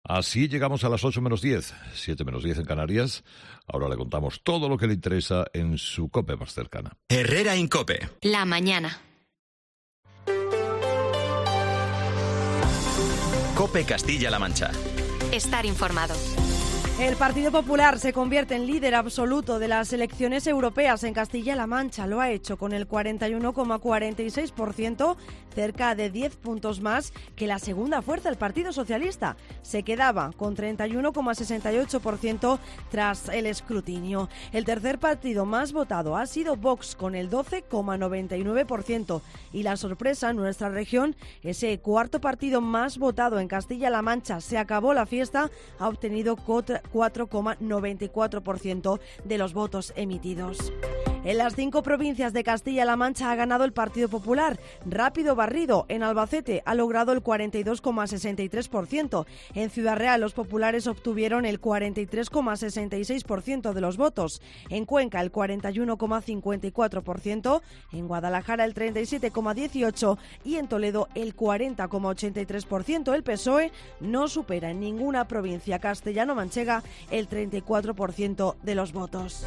Así llegamos a las 8 menos 10, 7 menos 10 en Canarias. Ahora le contamos todo lo que le interesa en su COPE más cercana. Herrera en COPE. La mañana. COPE Castilla-La Mancha. Estar informado. El Partido Popular se convierte en líder absoluto de las elecciones europeas en Castilla-La Mancha. Lo ha hecho con el 41,46%, cerca de 10 puntos más que la segunda fuerza, el Partido Socialista. Se quedaba con 31,68% tras el escrutinio. El tercer partido más votado ha sido Vox, con el 12,99%. Y la sorpresa en nuestra región, ese cuarto partido más votado en Castilla-La Mancha, se acabó la fiesta, ha obtenido 4,94% de los votos emitidos. En las 5 provincias de Castilla-La Mancha ha ganado el Partido Popular. Rápido barrido. En Albacete ha logrado el 42,63%. En Ciudad Real los populares obtuvieron el 43,66% de los votos. En Cuenca el 41,54%. En Guadalajara el 37,18% y en Toledo el 40,83%. El PSOE no supera en ninguna provincia castellano-manchega el 34% de los votos.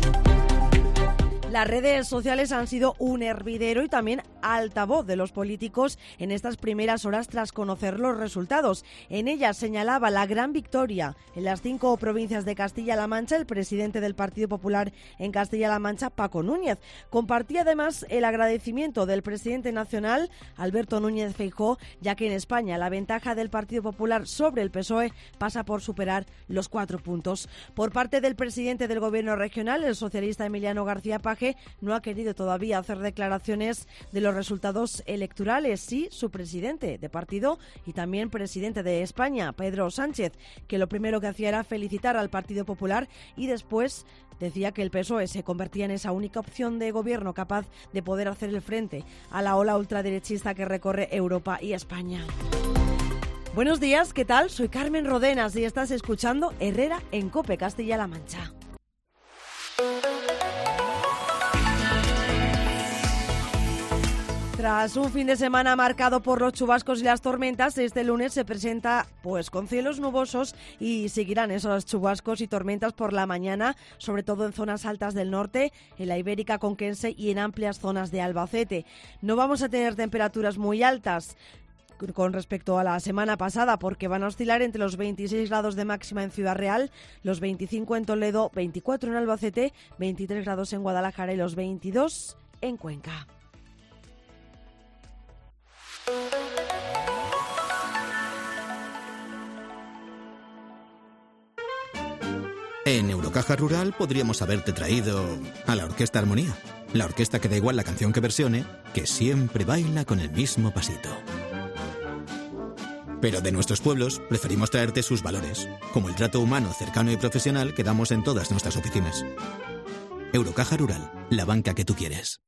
Las redes sociales han sido un hervidero y también altavoz de los políticos en estas primeras horas tras conocer los resultados. En ellas señalaba la gran victoria en las 5 provincias de Castilla-La Mancha el presidente del Partido Popular en Castilla-La Mancha, Paco Núñez. Compartía además el agradecimiento del presidente nacional, Alberto Núñez Feijóo, ya que en España la ventaja del Partido Popular sobre el PSOE pasa por superar los 4 puntos. Por parte del presidente del Gobierno regional, el socialista Emiliano García Paje, no ha querido todavía hacer declaraciones de los resultados electorales. Sí, su presidente de partido y también presidente de España, Pedro Sánchez, que lo primero que hacía era felicitar al Partido Popular y después decía que el PSOE se convertía en esa única opción de gobierno capaz de poder hacer el frente a la ola ultraderechista que recorre Europa y España. Buenos días, ¿qué tal? Soy Carmen Rodenas y estás escuchando Herrera en COPE Castilla-La Mancha. Tras un fin de semana marcado por los chubascos y las tormentas, este lunes se presenta con cielos nubosos y seguirán esos chubascos y tormentas por la mañana, sobre todo en zonas altas del norte, en la Ibérica Conquense y en amplias zonas de Albacete. No vamos a tener temperaturas muy altas con respecto a la semana pasada, porque van a oscilar entre los 26 grados de máxima en Ciudad Real, los 25 en Toledo, 24 en Albacete, 23 grados en Guadalajara y los 22 en Cuenca. En Eurocaja Rural podríamos haberte traído a la Orquesta Armonía. La orquesta que da igual la canción que versione, que siempre baila con el mismo pasito. Pero de nuestros pueblos preferimos traerte sus valores, como el trato humano, cercano y profesional que damos en todas nuestras oficinas. Eurocaja Rural, la banca que tú quieres.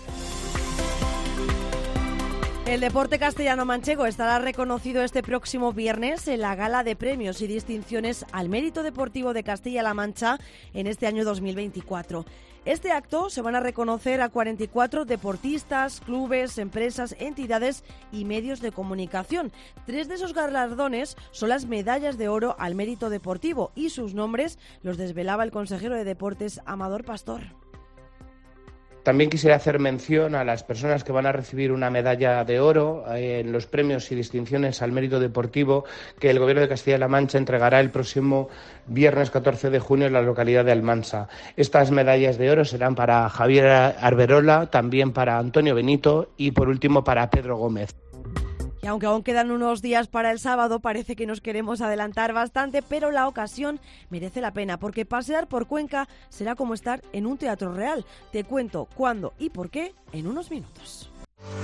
El deporte castellano-manchego estará reconocido este próximo viernes en la gala de premios y distinciones al mérito deportivo de Castilla-La Mancha en este año 2024. Este acto se van a reconocer a 44 deportistas, clubes, empresas, entidades y medios de comunicación. 3 de esos galardones son las medallas de oro al mérito deportivo y sus nombres los desvelaba el consejero de Deportes, Amador Pastor. También quisiera hacer mención a las personas que van a recibir una medalla de oro en los premios y distinciones al mérito deportivo que el Gobierno de Castilla-La Mancha entregará el próximo viernes 14 de junio en la localidad de Almansa. Estas medallas de oro serán para Javier Arberola, también para Antonio Benito y por último para Pedro Gómez. Y aunque aún quedan unos días para el sábado, parece que nos queremos adelantar bastante, pero la ocasión merece la pena, porque pasear por Cuenca será como estar en un teatro real. Te cuento cuándo y por qué en unos minutos.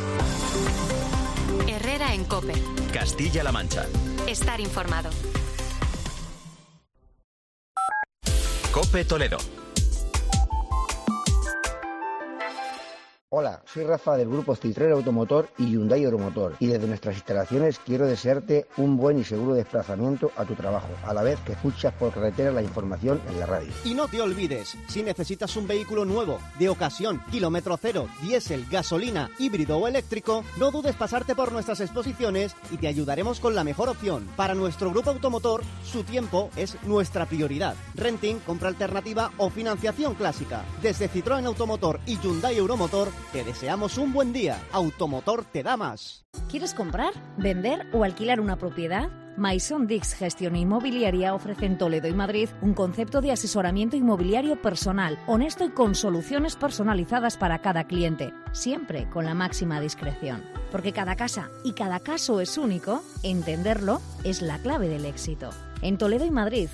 Herrera en COPE. Castilla-La Mancha. Estar informado. COPE Toledo. Hola, soy Rafa del grupo Citroën Automotor y Hyundai Euromotor y desde nuestras instalaciones quiero desearte un buen y seguro desplazamiento a tu trabajo, a la vez que escuchas por carretera la información en la radio. Y no te olvides, si necesitas un vehículo nuevo, de ocasión, kilómetro cero, diésel, gasolina, híbrido o eléctrico, no dudes pasarte por nuestras exposiciones y te ayudaremos con la mejor opción. Para nuestro grupo automotor, su tiempo es nuestra prioridad. Renting, compra alternativa o financiación clásica. Desde Citroën Automotor y Hyundai Euromotor, te deseamos un buen día. Automotor te da más. ¿Quieres comprar, vender o alquilar una propiedad? Maison Dix Gestión Inmobiliaria ofrece en Toledo y Madrid un concepto de asesoramiento inmobiliario personal, honesto y con soluciones personalizadas para cada cliente, siempre con la máxima discreción. Porque cada casa y cada caso es único, entenderlo es la clave del éxito. En Toledo y Madrid,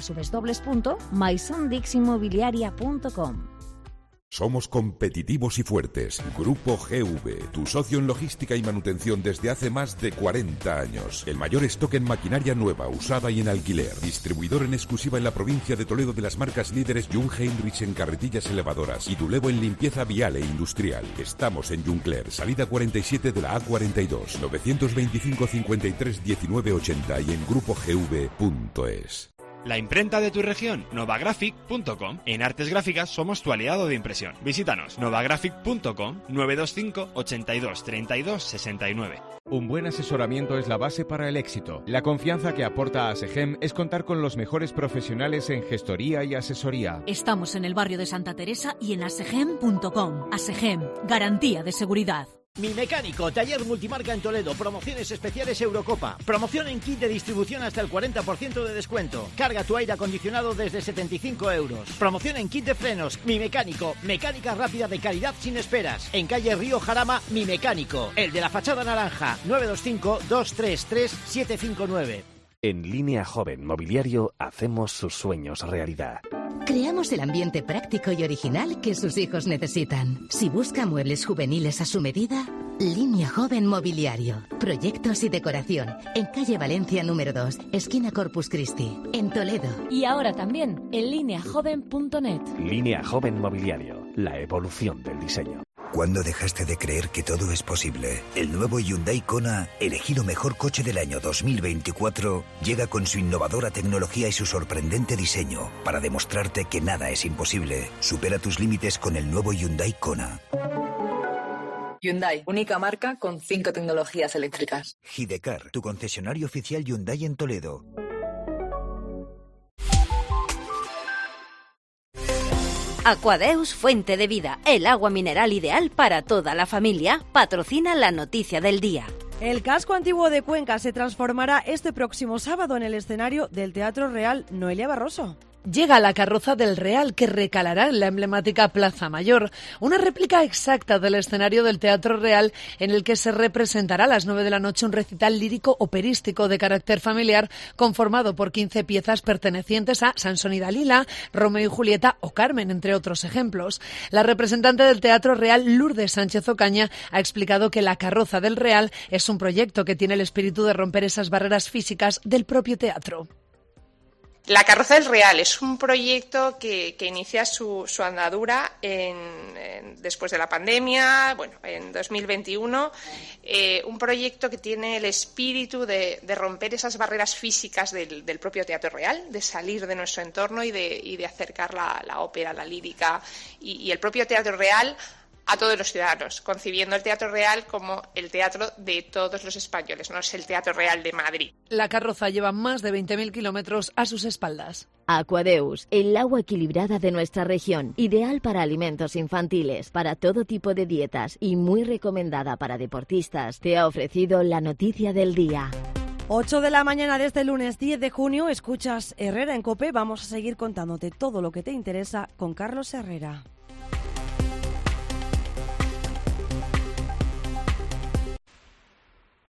www.maisondixinmobiliaria.com. Somos competitivos y fuertes. Grupo GV, tu socio en logística y manutención desde hace más de 40 años. El mayor stock en maquinaria nueva, usada y en alquiler. Distribuidor en exclusiva en la provincia de Toledo de las marcas líderes Jung Heinrich en carretillas elevadoras y Dulevo en limpieza vial e industrial. Estamos en Juncler, salida 47 de la A42, 925 53 19 80 y en grupogv.es. La imprenta de tu región, novagraphic.com. En Artes Gráficas somos tu aliado de impresión. Visítanos, novagraphic.com, 925 82 32 69. Un buen asesoramiento es la base para el éxito. La confianza que aporta ASEGEM es contar con los mejores profesionales en gestoría y asesoría. Estamos en el barrio de Santa Teresa y en asegem.com. ASEGEM, garantía de seguridad. Mi Mecánico, taller multimarca en Toledo, promociones especiales Eurocopa, promoción en kit de distribución hasta el 40% de descuento, carga tu aire acondicionado desde 75 euros, promoción en kit de frenos, Mi Mecánico, mecánica rápida de calidad sin esperas, en calle Río Jarama, Mi Mecánico, el de la fachada naranja, 925 233 759. En Línea Joven Mobiliario hacemos sus sueños realidad. Creamos el ambiente práctico y original que sus hijos necesitan. Si busca muebles juveniles a su medida, Línea Joven Mobiliario. Proyectos y decoración. En calle Valencia número 2, esquina Corpus Christi, en Toledo. Y ahora también en lineajoven.net. Línea Joven Mobiliario. La evolución del diseño. ¿Cuándo dejaste de creer que todo es posible? El nuevo Hyundai Kona, elegido mejor coche del año 2024, llega con su innovadora tecnología y su sorprendente diseño para demostrarte que nada es imposible. Supera tus límites con el nuevo Hyundai Kona. Hyundai, única marca con 5 tecnologías eléctricas. Hidecar, tu concesionario oficial Hyundai en Toledo. Aquadeus Fuente de Vida, el agua mineral ideal para toda la familia, patrocina la noticia del día. El casco antiguo de Cuenca se transformará este próximo sábado en el escenario del Teatro Real. Noelia Barroso. Llega la carroza del Real, que recalará en la emblemática Plaza Mayor, una réplica exacta del escenario del Teatro Real, en el que se representará a las 9 de la noche un recital lírico operístico de carácter familiar conformado por 15 piezas pertenecientes a Sansón y Dalila, Romeo y Julieta o Carmen, entre otros ejemplos. La representante del Teatro Real, Lourdes Sánchez Ocaña, ha explicado que la carroza del Real es un proyecto que tiene el espíritu de romper esas barreras físicas del propio teatro. La carroza del Real es un proyecto que inicia su andadura después de la pandemia, en 2021, un proyecto que tiene el espíritu de romper esas barreras físicas del propio Teatro Real, de salir de nuestro entorno y de acercar la ópera, la lírica y el propio Teatro Real a todos los ciudadanos, concibiendo el Teatro Real como el teatro de todos los españoles, no es el Teatro Real de Madrid. La carroza lleva más de 20.000 kilómetros a sus espaldas. Aquadeus, el agua equilibrada de nuestra región, ideal para alimentos infantiles, para todo tipo de dietas y muy recomendada para deportistas, te ha ofrecido la noticia del día. 8 de la mañana de este lunes 10 de junio, escuchas Herrera en COPE. Vamos a seguir contándote todo lo que te interesa con Carlos Herrera.